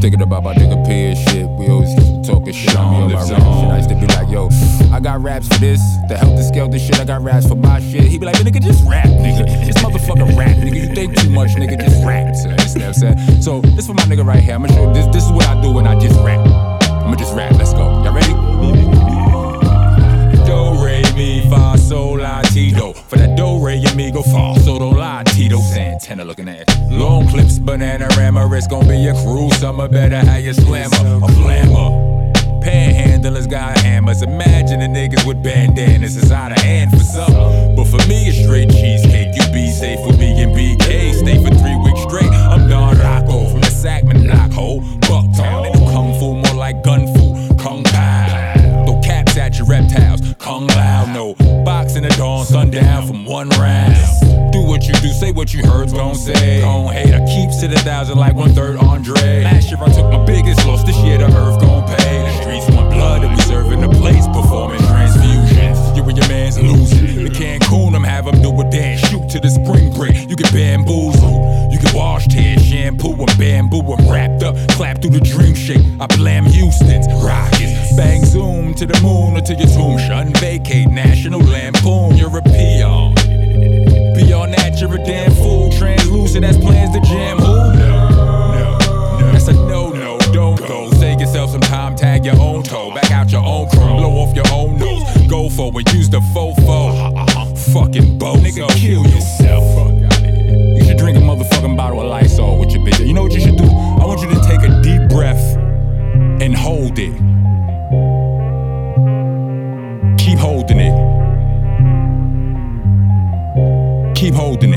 Thinking about my nigga P and shit. We always talking shit on me on my rap shit. I used to be like, yo, I got raps for this, the helter skelter shit. I got raps for my shit. He be like, nigga, just rap, nigga. This motherfucker rap, nigga. You think too much, nigga. Just rap. So, you know what I'm saying? So this for my nigga right here. I'ma show you this is what I do when I just rap. I'ma just rap. Let's go. Y'all ready? Do, re, mi, fa, sol, la, ti, do. For that do, re, amigo, fa, so don't lie, Tito. Santana looking at long clips, banana rammer. It's gonna be a cruel summer. Better have your slammer, a flammer. Panhandlers got hammers. Imagine the niggas with bandanas. It's out of hand for some, but for me it's straight cheesecake. You be safe with me and BK. Stay for 3 weeks straight. I'm Don Rocco from the Sackman Knockhole, Bucktown. They do kung fu more like gun fu. Kung Pao. Throw caps at your reptiles. Kung Lao. No boxing the dawn, sundown from one round. Do what you do, say what you heard's gon' say. Gon' hater keeps to the 1,000 like 1/3 Andre. Last year I took my biggest loss. This year the earth gon' pay. The streets want blood and we serving the plates, performing transfusions. You and your man's losing. In Cancun, I'm have them do a dance, shoot to the spring break. You get bamboozled, you get washed hair, shampoo and bamboo. I'm wrapped up, clap through the dream shake. I blam Houston's Rockets. Bang zoom to the moon or to your tomb. Shun vacate, National Lampoon. You're a peon. Beyond that, you're a damn fool. Translucent, that's plans to jam who? No. That's a no, don't go. Save yourself some time, tag your own toe. Back out your own chrome, blow off your own nose. Go for it, use the fofo. Fucking boat, nigga, kill yourself. You should drink a motherfucking bottle of Lysol with your bitch. You know what you should do? I want you to take a deep breath and hold it. Keep holding it. Keep holding it.